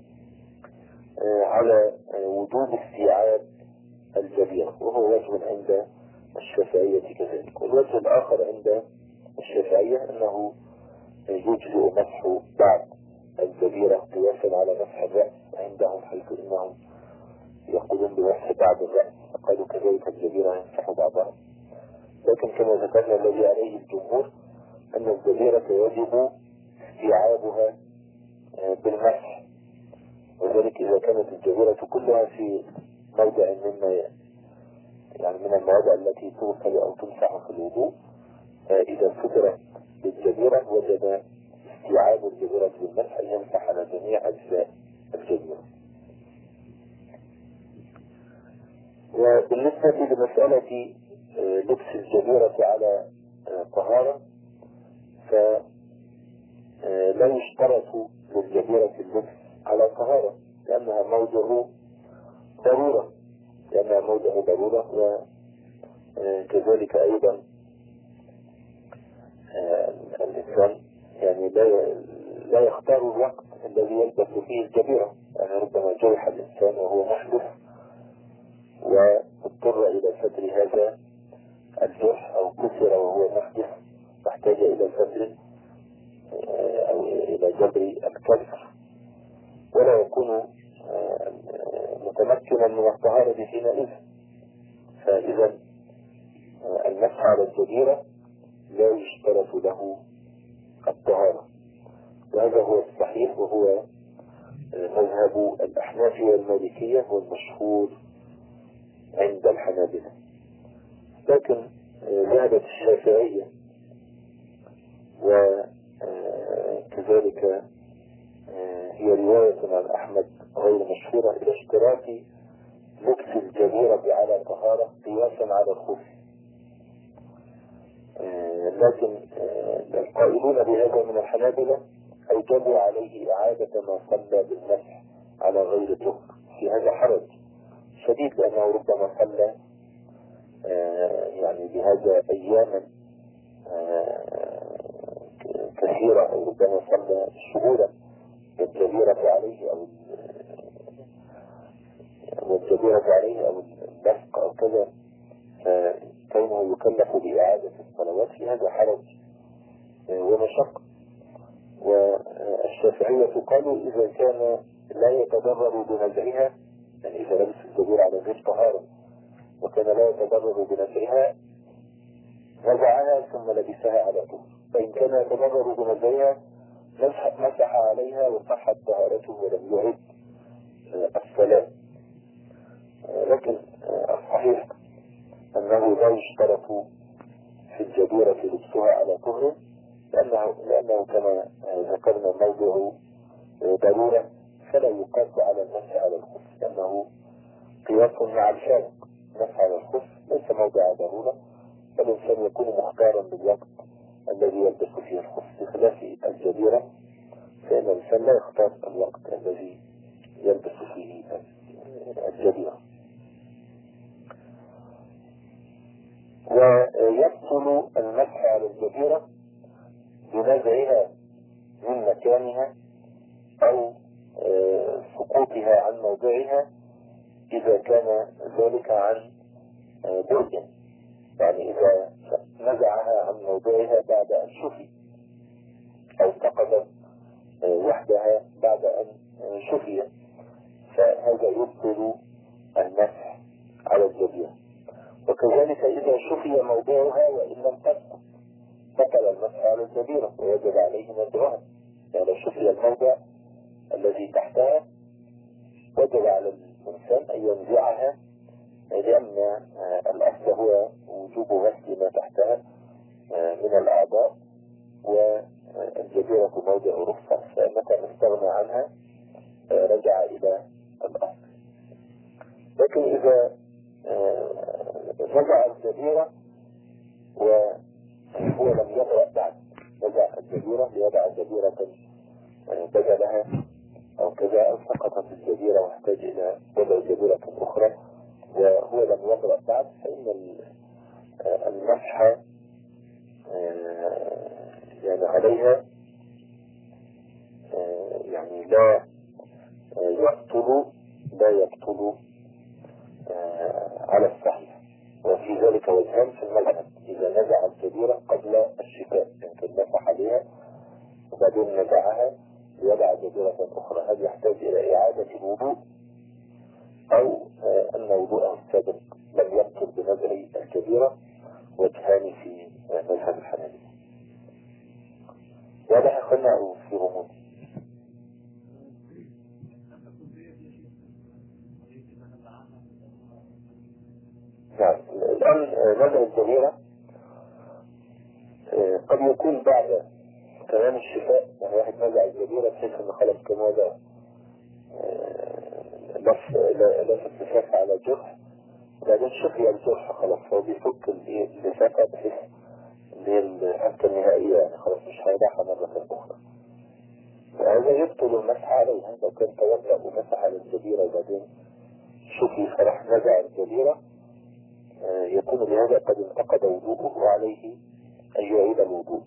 على وجوب استيعاب الجبيرة، وهو وجه عند الشافعية كذلك. والوجه الآخر عند الشافعية أنه يجزئ مسح بعد الجبيرة قياسا على مسح الرأس عندهم، حيث إنهم يقولون بمسح بعد الرأس، فقالوا كذلك الجبيرة يمسح بعضها. لكن كما ذكرنا الذي عليه الجمهور أن الجبيرة يجب استيعابها بالمسح، وذلك إذا كانت الجبيرة كلها في موضع مما يعني من المواضع التي تغسل أو تمسح في الوضوء، إذا سترت بالجبيرة وجب استيعاب الجبيرة بالمسح يمسح على جميع أجزاء الجبيرة. وبالنسبة لمسألة لبس الجبيرة على طهارة، فلا يشترط للجبيرة اللبس على طهارة، لأنها موضع ضرورة، وكذلك أيضا الإنسان يعني لا يختار الوقت الذي يلبس فيه الجبيرة، يعني ربما جرح الإنسان وهو محدث واضطر إلى ستر هذا الجرح، أو كسر وهو محدث فاحتاج إلى ستر أو إلى جبر الكسر، ولا يكون متمكنا من الطهارة حينئذ. فإذا المسح على الجبيرة لا يشترط له الطهارة، وهذا هو الصحيح، وهو مذهب الأحناف والمالكية والمشهور عند الحنابلة. لكن ذهبت الشافعية وكذلك هي رواية عن أحمد غير مشهورة إلى اشتراط لبس الجبيرة على طهارة قياسا على الخف. لكن القائلون بهذا من الحنابلة أوجبوا عليه إعادة ما صلى بالمسح على غير طهر. في هذا حرج شديد، لأنه ربما صلى يعني بهذا أياما كثيرة، أو ربما صلى شهورا والجبيرة عليه أو الدفق أو كذا، كونه يكلف بإعادة الصلوات في هذا حرج ومشقة. والشافعية قالوا إذا كان لا يتضرر بنزعها، يعني إذا لبس الجبيرة على غير طهارة وكان لا يتضرر بنزعها نزعها ثم لبسها على طول، فإن كان يتضرر بنزعها مسح عليها وصحت طهارته ولم يعد الصلاة. لكن الصحيح أنه لا يشترط في الجبيرة لبسها على طهر، لأنه كما ذكرنا موضع ضرورة، فلا يقاس على المسح على الخف، لأنه قياس مع الفارق. المسح على الخف ليس موضع ضرورة، فالإنسان يكون مختارا بالوقت الذي يلبس فيه الخف، بخلاف الجبيرة فإن الإنسان لا يختار الوقت الذي يلبس فيه الجبيرة. ويبطل المسح على الجبيرة بنزعها من مكانها أو سقوطها عن موضعها إذا كان ذلك عن برد، يعني إذا نزعها عن موضعها بعد أن شفي أو سقطت وحدها بعد أن شفي، فهذا يبطل المسح على الجبيرة. وكذلك إذا شفي موضعها وإن لم تسقط بطل المسح على الجبيرة ويجب عليه نزعها. يعني لو شفي الموضع الذي تحتها وجب على الإنسان أن ينزعها، لأن الأصل هو وجوب غسل ما تحتها من الأعضاء، والجبيرة موضع رخصة، فمتى استغنى عنها رجع إلى الأصل. لكن إذا نزع الجبيرة وهو لم يبرأ بعد، نزع الجبيرة ليضع جبيرة بدلها أو كذا، أو سقطت الجبيرة واحتاج إلى وضع جبيرة أخرى وهو لم يبرأ بعد، فإن المسح يعني عليها يعني لا يبطل على الصحيح. وفي ذلك وجهان في المذهب: إذا نزع الجبيرة قبل الشفاء يمكن مسح عليها وبعدين نزعها ليضع جبيرة أخرى، هذا يحتاج إلى إعادة الوضوء، أو أن وضوءه السابق لم يبطل بنزع الجبيرة، وجهان في مذهب الحنابلة. ولا خلنا في غموض. نعم، الآن نزع الجبيرة قد يكون بعد تمام الشفاء، يعني واحد نزع الجبيرة بحيث أنه خلاص كان وضع لف اللفافة على الجرح، وبعدين شفي الجرح خلاص، هو بيفك اللفافة بحيث اللي هي الحبكة النهائية، يعني خلاص مش هيضعها مرة أخرى، فهذا يبطل المسح عليها. لو كان توضأ ومسح على الجبيرة وبعدين شفي فراح نزع الجبيرة، يكون بهذا قد انتقد وضوءه وعليه أن يعيد الوضوء.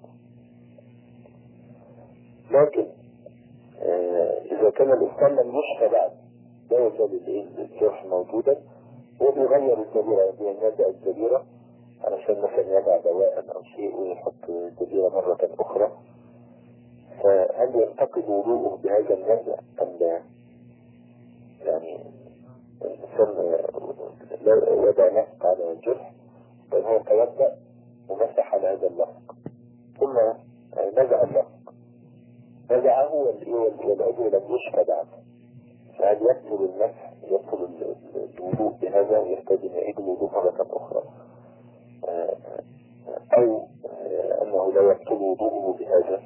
لكن إذا كان الإنسان لم يشفى بعد، لا يزال الجرح موجودا، هو بيغير الجبيرة، بينزع الجبيرة علشان مثلا يضع دواء أو شيء ويحط الجبيرة مرة أخرى، فهل ينتقد وضوءه بهذا النزع أم لا؟ يعني الإنسان وضع لصق على الجرح، بل هو توضأ ومسح على هذا اللصق ثم نزع اللصق، نزعه والعضو لم يشفى بعد، فهل يبطل المسح، يبطل الوضوء بهذا ويحتاج أن يعيد الوضوء مرة أخرى؟ أو أنه لا يبطل وضوءه بهذا.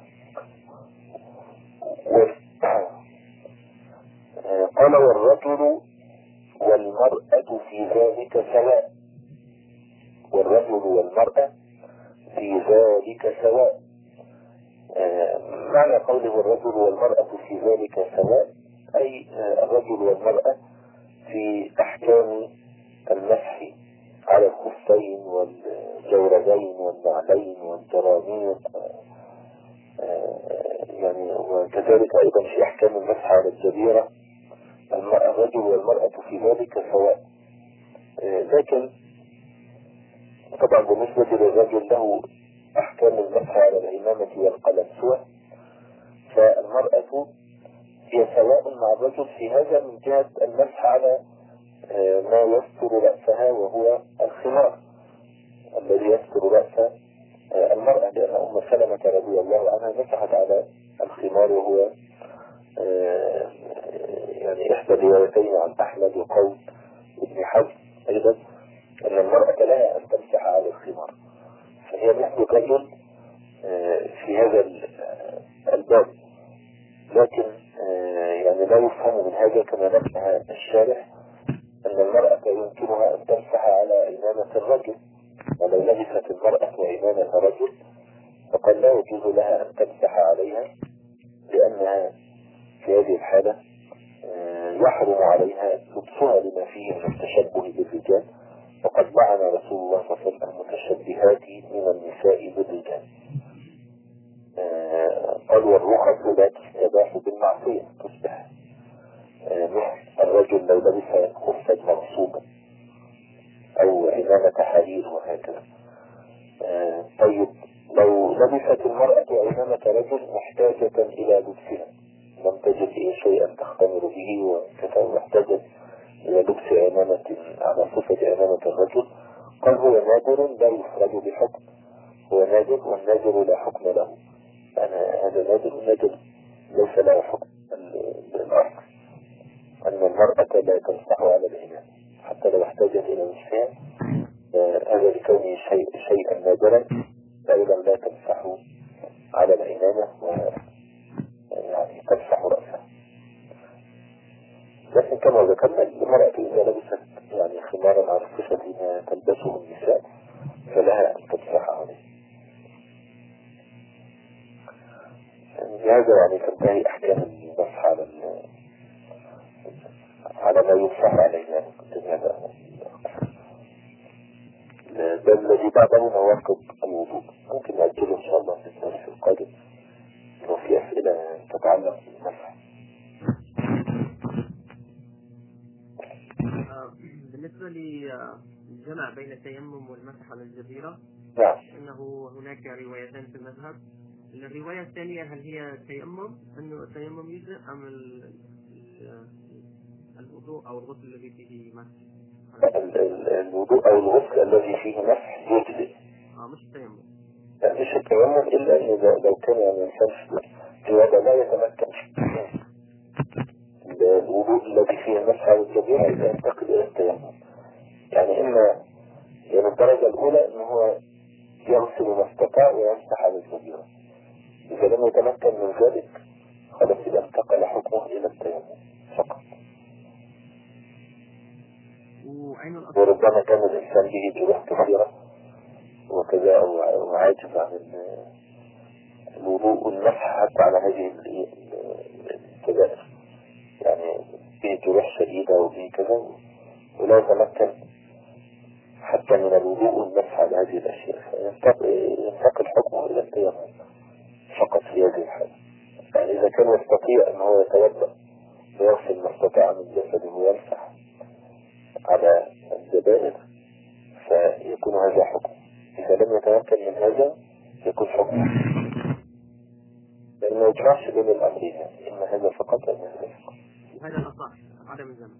قال والرجل والمرأة في ذلك سواء. والرجل والمرأة في ذلك سواء. معنى قوله والرجل والمرأة في ذلك سواء أي الرجل والمرأة في أحكام المسح على الخفين والجوربين والنعلين والجرانيق، يعني وكذلك أيضا في أحكام المسح على الجبيرة. الرجل والمرأة في ذلك سواء. لكن طبعا بالنسبة للرجل له أحكام المسح على العمامة والقلنسوة، فالمرأة هي سواء مع الرجل في هذا من جهة المسح على ما يستر رأسها وهو الخمار الذي يستر رأس المرأة، لأن أم سلمة رضي الله عنها مسحت على الخمار، وهو يعني إحدى الروايتين عن أحمد وقول ابن حزم أيضا أن المرأة لها أن تمسح على الخمار، فهي مثل الرجل في هذا الباب. لكن يعني لا يفهم من هذا كما نبه الشارح أن المرأة يمكنها أن تمسح على عمامة الرجل، ولو لبست المرأة عمامة رجل فقد لا يجوز لها أن تمسح عليها، لأنها في هذه الحالة يحرم عليها لبسها لما فيه من التشبه بالرجال، وقد لعن رسول الله صلى الله عليه وسلم المتشبهات من النساء بالرجال. قال والرخص لا تستباح بالمعصية، تصبح مثل الرجل لو لبس خفا مغصوبا أو عمامة حرير وهكذا. طيب لو لبست المرأة عمامة رجل محتاجة إلى لبسها، لم تجد شيئا تختمر به وكذا، واحتاجت إلى لبس عمامة على صفة عمامة الرجل، قال هو نادر لا يفرد بحكم، هو نادر والنادر لا حكم له. أنا هذا نادر والنادر ليس له حكم. الأصل أن المرأة لا تمسح على العمامة حتى لو احتاجت إلى لبسها، هذا لكونه شيئا نادرا، أيضا لا تمسح على العمامة يعني تمسح رأسها. لكن كما ذكرنا المرأة إذا لبست يعني خمارا على صفة ما تلبسه النساء فلها أن تمسح عليه. بهذا يعني تنتهي أحكام المسح على ما يمسح عليه. يعني كنت هذا ده الذي بعده نواقض الوضوء، ممكن نأجله إن شاء الله في الدرس القادم لو في أسئلة تتعلق بالمسح. بالنسبة للجمع بين التيمم والمسح على الجبيرة، نعم. إنه هناك روايتان في المذهب. الرواية الثانية هل هي التيمم، أنه التيمم يجزئ أم الوضوء أو الغسل الذي فيه مسح؟ الوضوء أو الغسل الذي فيه مسح يجزئ. مش التيمم. لا مش التيمم، إلا أن لو كان يعني الإنسان في وضع لا يتمكن الوضوء الذي فيه مسح على الجبيرة إذا ينتقل إلى التيمم. يعني إما يعني الدرجة الأولى إن هو يغسل ما استطاع ويمسح على الجبيرة، إذا لم يتمكن من ذلك خلاص إذا انتقل حكمه إلى التيمم فقط. وربما كان الإنسان به جروح كثيرة وكذا أو عاجز عن الوضوء والمسح حتى على هذه الكبائر، يعني به جروح شديدة وبه كذا ولا يتمكن حتى من الوضوء والمسح على هذه الأشياء، فينتقل حكمه إلى التيمم فقط في هذه الحالة. يعني إذا كان يستطيع أن هو يتوضأ ويغسل ما استطاع من جسده ويمسح على الجبائر فيكون هذا حكم. إذا لم يتمكن من هذا يكون حكم، لأنه ما يجمعش بين الأمرين، يعني إما هذا فقط أو هذا فقط. وهذا الأصح عدم الجمع.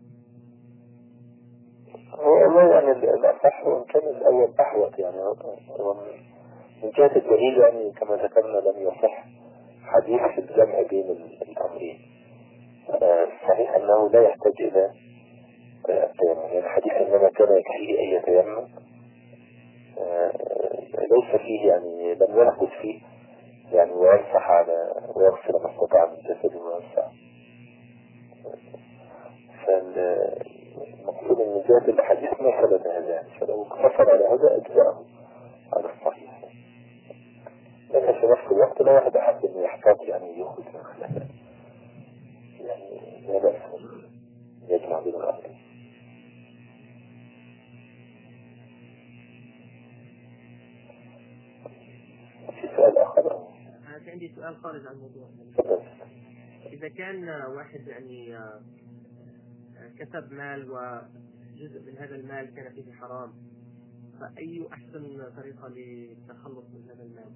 والله يعني الأصح وإن كان الأول أحوط، يعني من جهة الدليل يعني كما ذكرنا لم يصح حديث في الجمع بين الأمرين. صحيح أنه لا يحتاج إلى التيمم، يعني حديث إنما كان يكفيه أن يتيمم ليس فيه يعني لم يثبت فيه يعني ويمسح على ويغسل ما استطاع من جسده ويمسح. فالمقصود ان جهة الاحاديث ما ثبت هذا يعني، فلو اقتصر على هذا اجزاءه على الصحيح. لكن في نفس الوقت لا واحد احب انه يحتاط يعني يأخذ من خلال يعني لا بأس يجمع بين الامرين. في سؤال اخر؟ أنا عندي سؤال خارج عن الموضوع. تفضل. إذا كان واحد يعني كسب مال وجزء من هذا المال كان فيه حرام، فأي أحسن طريقة للتخلص من هذا المال؟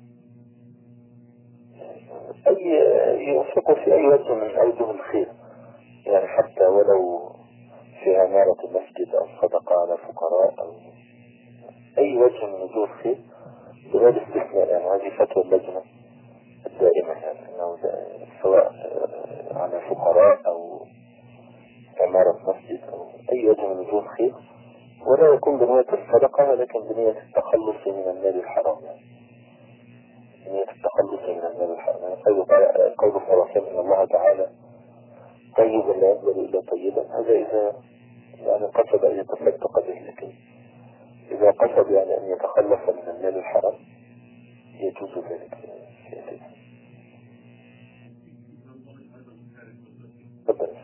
ينفق في اي وجه من اوجه الخير يعني، حتى ولو في عمارة المسجد او صدقة على الفقراء او اي وجه من وجوه الخير بغير استثناء. يعني هذه فتوى اللجنة الدائمة يعني، انه سواء على فقراء او عمارة مسجد او اي وجه من وجوه الخير، ولا يكون بنية الصدقة ولكن بنية التخلص من المال الحرام يعني، بنية التخلص من المال الحرام. يعني قول صلى الله عليه وسلم ان الله تعالى طيب لا يقبل الا طيبا، هذا اذا يعني قصد ان يتصدق به، لكن اذا قصد يعني ان يتخلص من المال الحرام يجوز ذلك في ذلك. تفضل.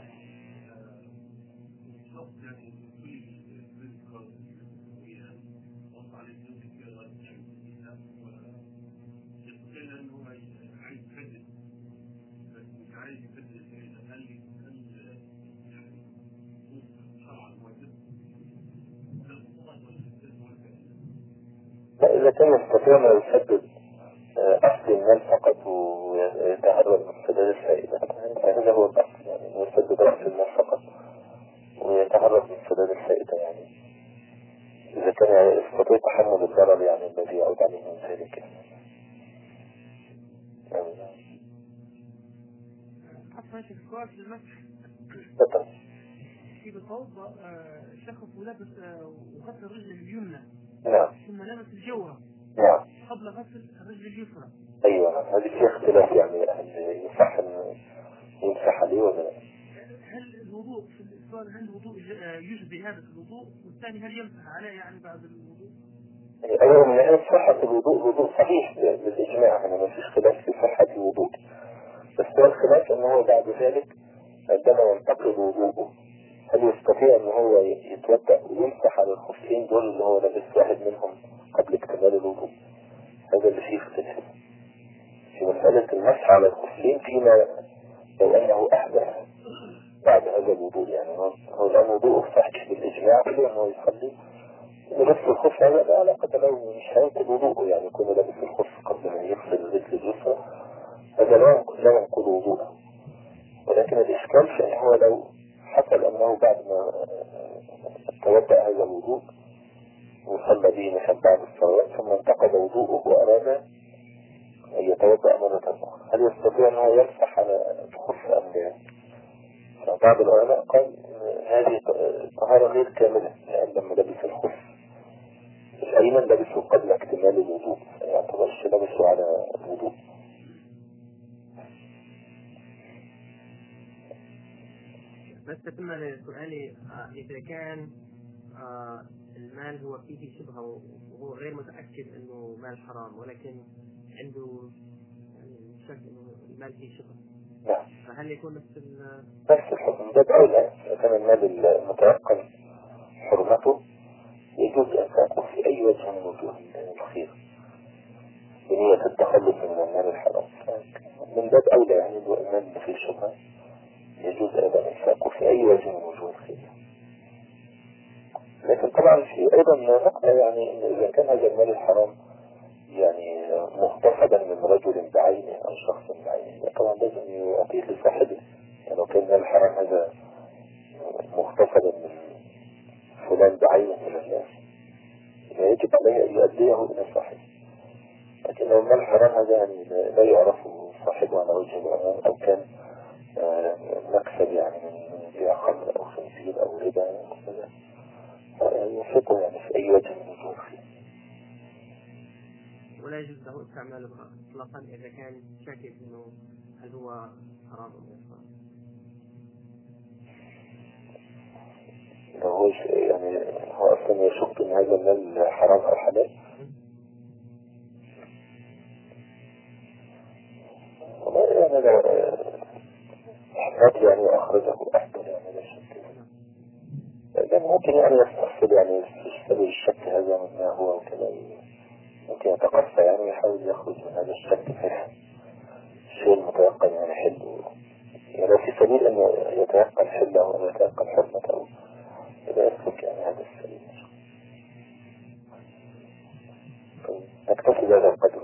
إذا كان يستطيع أن يسدد أصل المال فقط ويتهرب من سداد الفائدة، هذا هو الأصل يعني، يسدد رأس المال فقط ويتهرب من سداد الفائدة يعني، إذا كان يستطيع تحمل الضرر يعني الذي يعود عليه من ذلك يعني. أصلا السؤال في المسح في بالصوت شخص ولبس وغسل الرجل اليمنى نعم ثم لبس الجوهر نعم قبل غسل الرجل اليسرى. أيوة هذه فيها اختلاف يعني، يصح أن يمسح عليه ولا لا؟ هل الوضوء في السؤال هل الوضوء يشبه هذا الوضوء، والثاني هل يمسح عليه يعني بعد الوضوء؟ أيوة من ناحية صحة الوضوء الوضوء صحيح بالإجماع، أنا ما فيش خلاف في صحة الوضوء، بس هو الخلاف أنه هو بعد ذلك عندما ينتقل وضوءه هل يستطيع أن هو يتوضأ ويمسح على الخفين دول اللي هو لابس واحد منهم قبل اكتمال الوضوء؟ هذا اللي فيه اختلاف في مسألة المسح على الخفين، فيما لو أنه أحدث بعد هذا الوضوء يعني، هو الآن وضوءه صحيح بالإجماع كله أنه يصلي ولبس الخف، هذا لا علاقة له، مش هينقض وضوءه يعني، يكون لابس الخف قبل ما يغسل الرجل اليسرى، هذا لا ينقض وضوءه. ولكن الإشكال في هو لو حصل أنه بعد ما توضأ هذا الوضوء وصلى به مثلا بعد الصلاة ثم انتقض وضوءه وأراد أن يتوضأ مرة أخرى، هل يستطيع أنه يمسح على الخف أم لا؟ بعض العلماء قال هذه طهارة غير كاملة، لأن لما لبس الخف الأيمن لبسه قبل اكتمال الوضوء، ما يعتبرش لبسه على الوضوء. بس تكمل سؤالي، إذا كان المال هو فيه شبهة وهو غير متأكد إنه مال حرام، ولكن عنده يعني شك إنه المال فيه شبهة، نعم فهل يكون نفس الحكم؟ ده أولى، إذا كان المال المتيقن حرمته يجوز إنفاقه في أي وجه من وجوه الخير بنية التخلص من المال الحرام، من باب أولى يعني المال اللي فيه شبهة يجوز أيضا إنفاقه في أي وجه من وجوه الخير. لكن طبعا في أيضا نقطة يعني إن إذا كان هذا المال الحرام يعني مغتصبا من رجل بعينه أو شخص بعينه، طبعا لازم يعطيه لصاحبه. يعني لو كان المال الحرام هذا مغتصبا من فلان بعينه من الناس يجب عليه أن يؤديه إلى صاحبه. لكن لو المال الحرام هذا يعني لا يعرف صاحبه على وجه العموم، أو كان مكسب يعني من بيع خمر أو خنزير أو ربا، ينفقه يعني في أي وجه من وجوه الخير. استعماله إطلاقا إذا كان شاكك إنه هل هو حرام أو غير حرام. لو هو يعني هو أصلا يشك إن هذا المال حرام أو حلال. والله يعني لو احتاج يعني أخرجه أحسن يعني لا شك. لكن ممكن يعني يستحصل يعني يستبدل الشك هذا من ما هو وكذا، ممكن يتقصى يعني ويحاول يخرج من هذا الشك في الشيء المتيقن يعني حله، يعني لو في سبيل أن يتيقن حله أو يتيقن حرمته إذا يسلك يعني هذا السبيل. نكتفي بهذا القدر.